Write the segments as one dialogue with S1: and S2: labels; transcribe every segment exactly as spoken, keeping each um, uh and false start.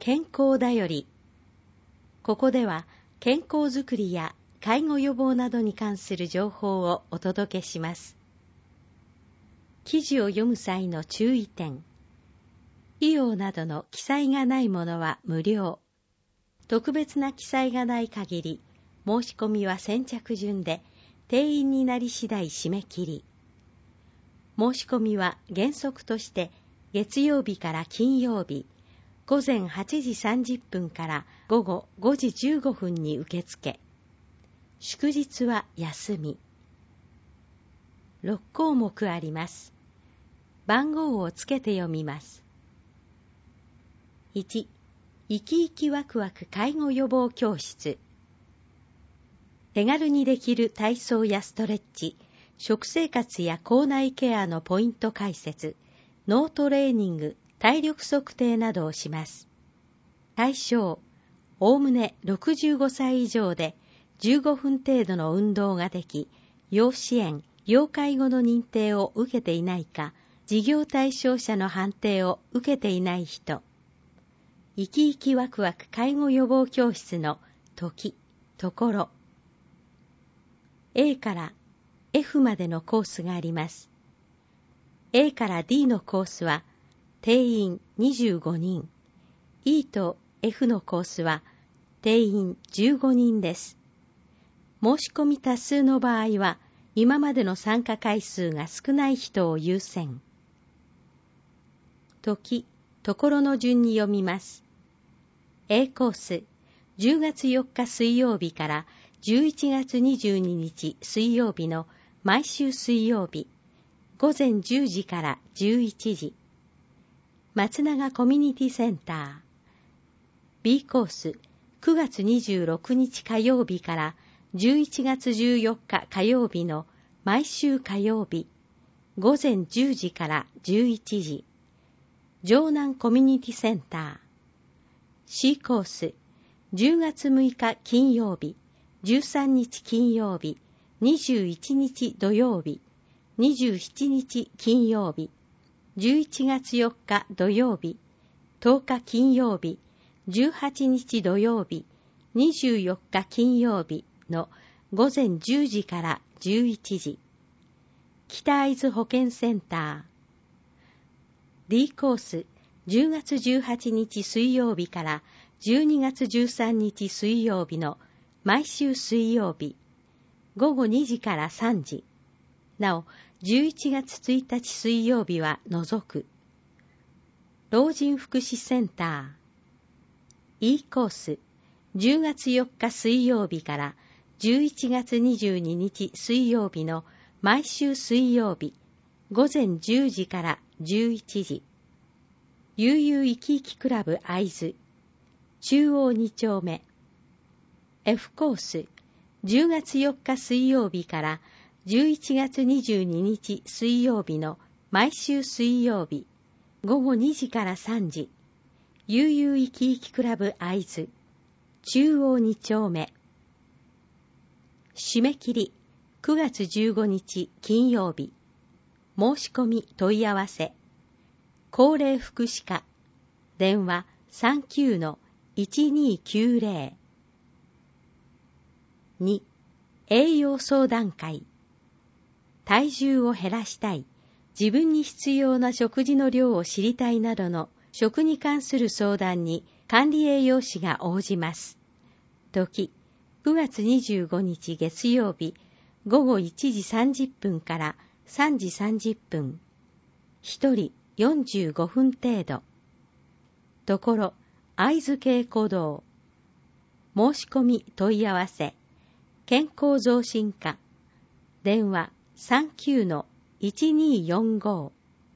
S1: 健康だより。ここでは健康づくりや介護予防などに関する情報をお届けします。記事を読む際の注意点。医療などの記載がないものは無料。特別な記載がない限り、申し込みは先着順で、定員になり次第締め切り。申し込みは原則として月曜日から金曜日、午前はちじさんじゅっぷんから午後ごじじゅうごふんに受付。祝日は休み。ろっこうもくあります。番号をつけて読みます。いち、生き生きワクワク介護予防教室。手軽にできる体操やストレッチ、食生活や口内ケアのポイント解説、脳トレーニング、体力測定などをします。対象、おおむねろくじゅうごさい以上でじゅうごふん程度の運動ができ、要支援、要介護の認定を受けていないか、事業対象者の判定を受けていない人。生き生きワクワク介護予防教室の時、ところ。A から F までのコースがあります。A から D のコースは定員にじゅうごにん、E と F のコースは定員じゅうごにんです。申し込み多数の場合は、今までの参加回数が少ない人を優先。時、ところの順に読みます。A コース、じゅうがつよっか水曜日からじゅういちがつにじゅうににち水曜日の毎週水曜日、午前じゅうじからじゅういちじ。松永コミュニティセンター。B コース、くがつにじゅうろくにち火曜日からじゅういちがつじゅうよっか火曜日の毎週火曜日、午前じゅうじからじゅういちじ。城南コミュニティセンター。C コース、じゅうがつむいか金曜日、じゅうさんにち金曜日、にじゅういちにち土曜日、にじゅうしちにち金曜日、じゅういちがつよっか土曜日、とおか金曜日、じゅうはちにち土曜日、にじゅうよっか金曜日の午前じゅうじからじゅういちじ。北会津保健センター。D コース、じゅうがつじゅうはちにち水曜日からじゅうにがつじゅうさんにち水曜日の毎週水曜日、ごごにじからさんじ。なお、じゅういちがつついたち水曜日は除く。老人福祉センター。E コース、じゅうがつよっか水曜日からじゅういちがつにじゅうににち水曜日の毎週水曜日、午前じゅうじからじゅういちじ。悠々生き生きクラブ会津、中央に丁目。F コース、じゅうがつよっか水曜日からじゅういちがつにじゅうににち水曜日の毎週水曜日、ごごにじからさんじ。悠々生き生きクラブ会津、中央に丁目。締め切り、くがつじゅうごにち金曜日。申し込み問い合わせ。高齢福祉課。電話 さんきゅうのいちにきゅうぜろ。に、栄養相談会。体重を減らしたい、自分に必要な食事の量を知りたいなどの食に関する相談に管理栄養士が応じます。時、くがつにじゅうごにち月曜日、ごごいちじさんじゅっぷんからさんじさんじゅっぷん。ひとりよんじゅうごふん程度。ところ、会津渓古道。申し込み問い合わせ。健康増進課。電話 さんきゅうのいちによんご。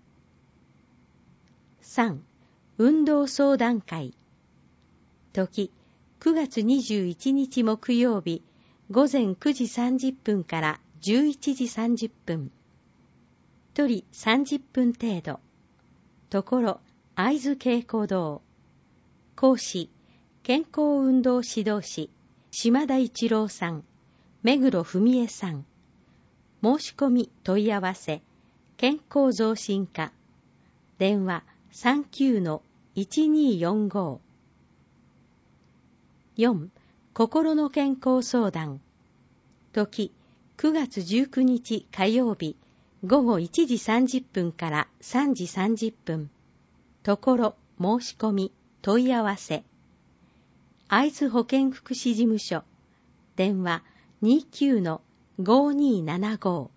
S1: さん、運動相談会。時、くがつにじゅういちにち木曜日、ごぜんくじさんじゅっぷんからじゅういちじさんじゅっぷん。ひとりさんじゅっぷん程度。ところ、会津渓古道。講師、健康運動指導士、島田一郎さん、目黒文江さん。申し込み問い合わせ、健康増進課。電話 さんきゅうのいちによんご。 よん. 心の健康相談。時、くがつじゅうくにち火曜日、ごごいちじさんじゅっぷんからさんじさんじゅっぷん。ところ、申し込み、問い合わせ。会津保健福祉事務所。電話 にきゅうのごにーななご。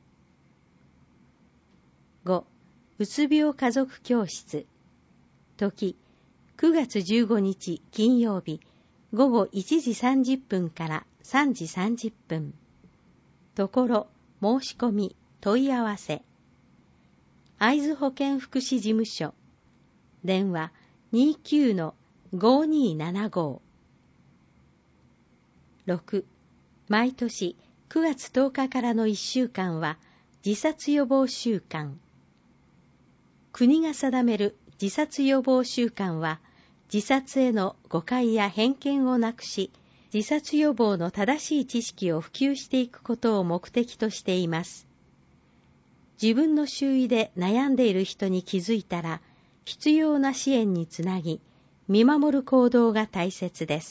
S1: ご. うつ病家族教室。時、くがつじゅうごにち金曜日、ごごいちじさんじゅっぷんからさんじさんじゅっぷん。ところ、申し込み、問い合わせ。会津保健福祉事務所。電話 にきゅうのごにーななご。ろく. 毎年くがつとおかからのいっしゅうかんは自殺予防週間。国が定める自殺予防週間は、自殺への誤解や偏見をなくし、自殺予防の正しい知識を普及していくことを目的としています。自分の周囲で悩んでいる人に気づいたら、必要な支援につなぎ、見守る行動が大切です。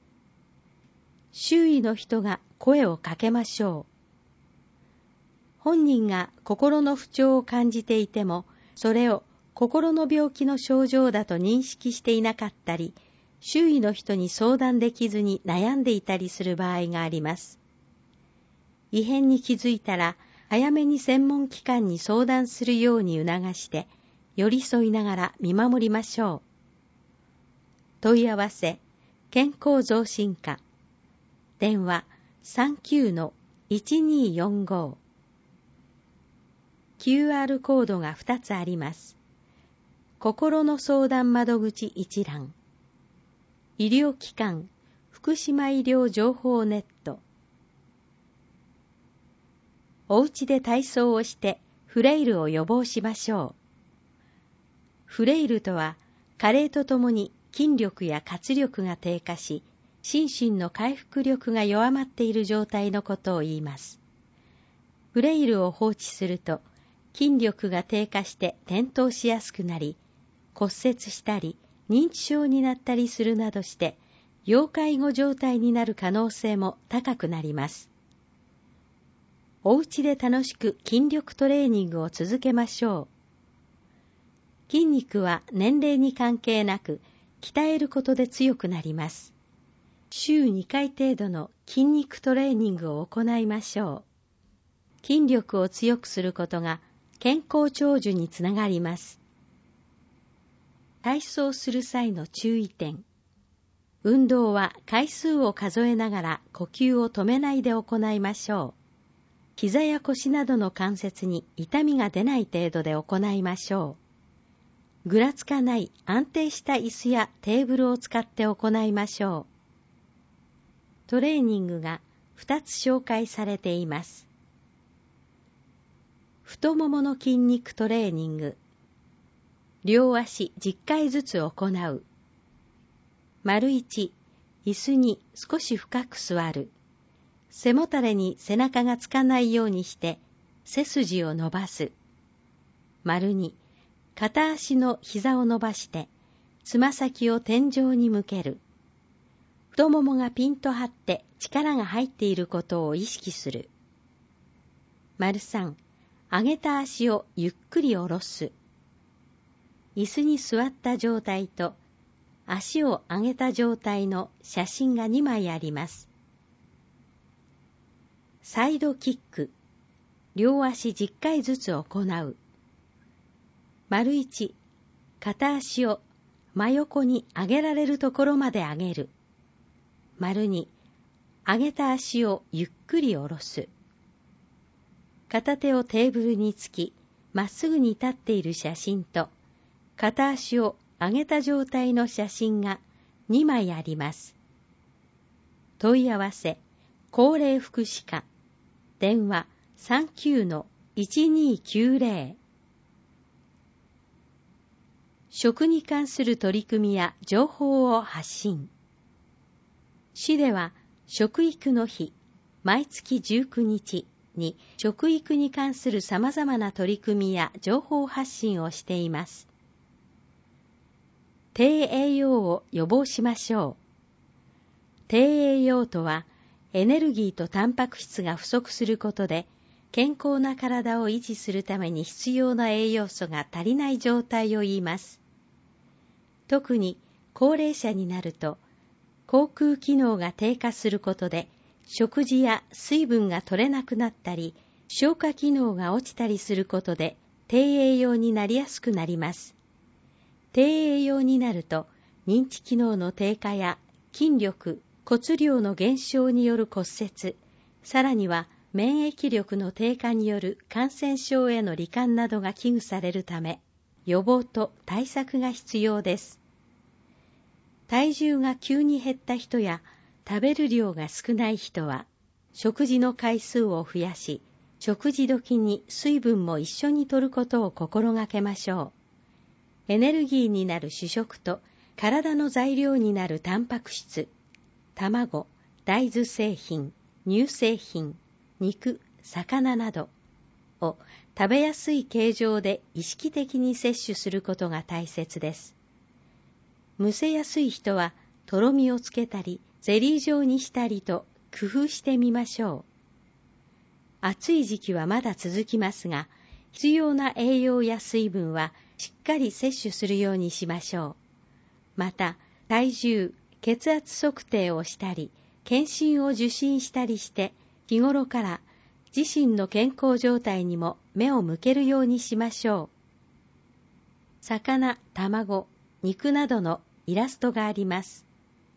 S1: 周囲の人が声をかけましょう。本人が心の不調を感じていても、それを心の病気の症状だと認識していなかったり、周囲の人に相談できずに悩んでいたりする場合があります。異変に気づいたら、早めに専門機関に相談するように促して、寄り添いながら見守りましょう。問い合わせ、健康増進課。電話 さんきゅうのいちにーよんご。キューアール コードがふたつあります。心の相談窓口一覧。医療機関、福島医療情報ネット。お家で体操をしてフレイルを予防しましょう。フレイルとは、加齢とともに筋力や活力が低下し、心身の回復力が弱まっている状態のことを言います。フレイルを放置すると、筋力が低下して転倒しやすくなり、骨折したり認知症になったりするなどして、要介護状態になる可能性も高くなります。お家で楽しく筋力トレーニングを続けましょう。筋肉は年齢に関係なく、鍛えることで強くなります。週にかい程度の筋肉トレーニングを行いましょう。筋力を強くすることが健康長寿につながります。体操する際の注意点。運動は回数を数えながら呼吸を止めないで行いましょう。膝や腰などの関節に痛みが出ない程度で行いましょう。ぐらつかない安定した椅子やテーブルを使って行いましょう。トレーニングがふたつ紹介されています。太ももの筋肉トレーニング。両足じゅっかいずつ行う。丸いち、椅子に少し深く座る。背もたれに背中がつかないようにして背筋を伸ばす。丸に、片足の膝を伸ばしてつま先を天井に向ける。太ももがピンと張って力が入っていることを意識する。丸さん、上げた足をゆっくり下ろす。椅子に座った状態と足を上げた状態の写真がにまいあります。サイドキック。両足じゅっかいずつ行う。丸いち、片足を真横に上げられるところまで上げる。丸に、上げた足をゆっくり下ろす。片手をテーブルにつき、まっすぐに立っている写真と、片足を上げた状態の写真がにまいあります。問い合わせ、高齢福祉課。電話 さんきゅうのいちにーきゅうぜろ。食に関する取り組みや情報を発信。市では食育の日、毎月じゅうくにちに食育に関する様々な取り組みや情報発信をしています。低栄養を予防しましょう。 低栄養とは、エネルギーとタンパク質が不足することで、健康な体を維持するために必要な栄養素が足りない状態を言います。特に高齢者になると、口腔機能が低下することで、食事や水分が取れなくなったり、消化機能が落ちたりすることで、低栄養になりやすくなります。低栄養になると、認知機能の低下や筋力、骨量の減少による骨折、さらには免疫力の低下による感染症への罹患などが危惧されるため、予防と対策が必要です。体重が急に減った人や食べる量が少ない人は、食事の回数を増やし、食事時に水分も一緒に摂ることを心がけましょう。エネルギーになる主食と体の材料になるタンパク質、卵、大豆製品、乳製品、肉、魚などを食べやすい形状で意識的に摂取することが大切です。むせやすい人はとろみをつけたりゼリー状にしたりと工夫してみましょう。暑い時期はまだ続きますが、必要な栄養や水分はしっかり摂取するようにしましょう。また、体重、血圧測定をしたり、検診を受診したりして、日頃から自身の健康状態にも目を向けるようにしましょう。魚、卵、肉などのイラストがあります。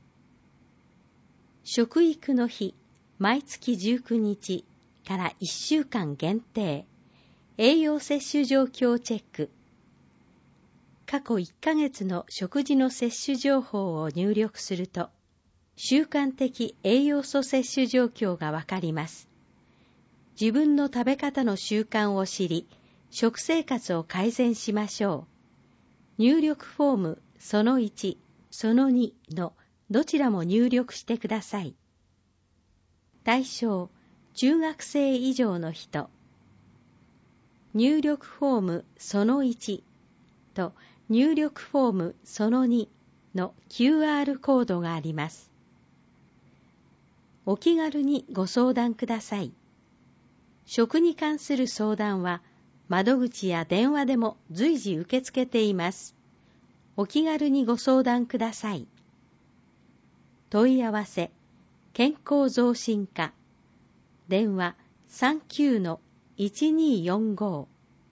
S1: 食育の日、毎月じゅうくにちからいっしゅうかん限定、栄養摂取状況チェック。過去いっかげつの食事の摂取情報を入力すると、習慣的栄養素摂取状況がわかります。自分の食べ方の習慣を知り、食生活を改善しましょう。入力フォームそのいち、そのにのどちらも入力してください。対象、中学生以上の人。入力フォームそのいちと入力フォームそのにの キューアール コードがあります。お気軽にご相談ください。食に関する相談は窓口や電話でも随時受け付けています。お気軽にご相談ください。問い合わせ、健康増進課、電話 さんきゅうのいちにーよんご。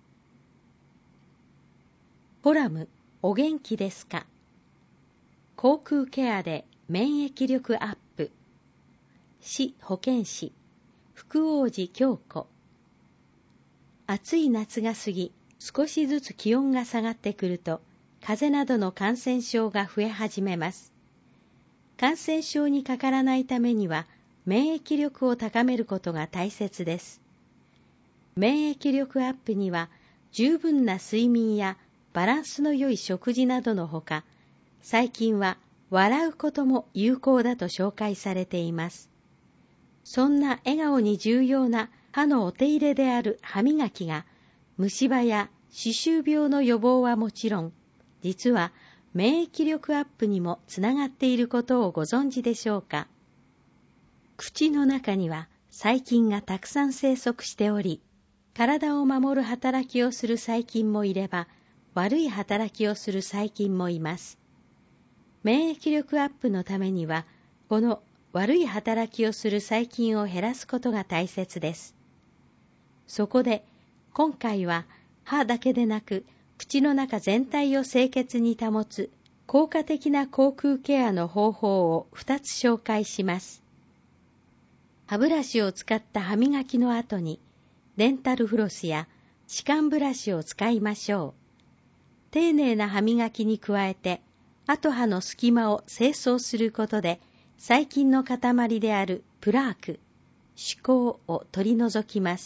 S1: コラム、お元気ですか？口腔ケアで免疫力アップ。市保健師、福王寺京子。暑い夏が過ぎ、少しずつ気温が下がってくると、風邪などの感染症が増え始めます。感染症にかからないためには、免疫力を高めることが大切です。免疫力アップには、十分な睡眠やバランスの良い食事などのほか、最近は笑うことも有効だと紹介されています。そんな笑顔に重要な歯のお手入れである歯磨きが、虫歯や歯周病の予防はもちろん、実は免疫力アップにもつながっていることをご存知でしょうか。口の中には細菌がたくさん生息しており、体を守る働きをする細菌もいれば、悪い働きをする細菌もいます。免疫力アップのためには、この悪い働きをする細菌を減らすことが大切です。そこで、今回は歯だけでなく、口の中全体を清潔に保つ効果的な口腔ケアの方法をふたつ紹介します。歯ブラシを使った歯磨きの後に、デンタルフロスや歯間ブラシを使いましょう。丁寧な歯磨きに加えて、後歯の隙間を清掃することで、細菌の塊であるプラーク、歯垢を取り除きます。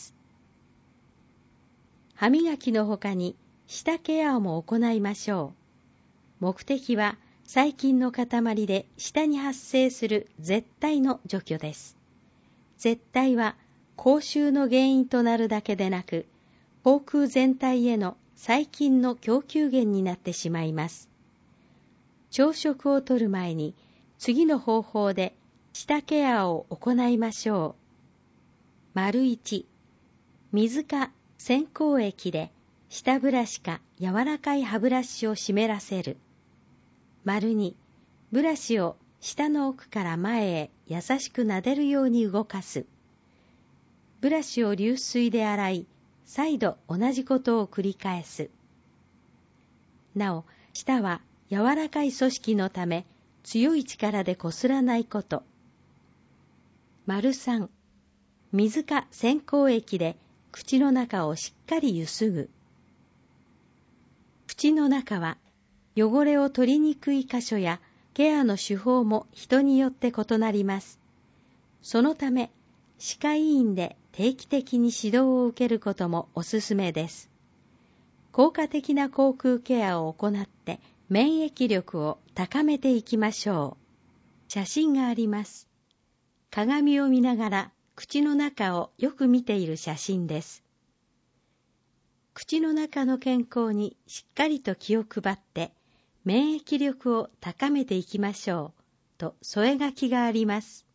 S1: 歯磨きのほかに、舌ケアも行いましょう。目的は、細菌の塊で舌に発生する絶対の除去です。絶対は、口臭の原因となるだけでなく、口腔全体への細菌の供給源になってしまいます。朝食をとる前に、次の方法で舌ケアを行いましょう。丸一、水か洗口液で舌ブラシか柔らかい歯ブラシを湿らせる。丸二、ブラシを舌の奥から前へ優しく撫でるように動かす。ブラシを流水で洗い、再度同じことを繰り返す。なお、舌は柔らかい組織のため、強い力でこすらないこと。丸三、水か洗口液で口の中をしっかりゆすぐ。口の中は汚れを取りにくい箇所やケアの手法も人によって異なります。そのため、歯科医院で定期的に指導を受けることもおすすめです。効果的な口腔ケアを行って免疫力を高めていきましょう。写真があります。鏡を見ながら口の中をよく見ている写真です。口の中の健康にしっかりと気を配って免疫力を高めていきましょうと添え書きがあります。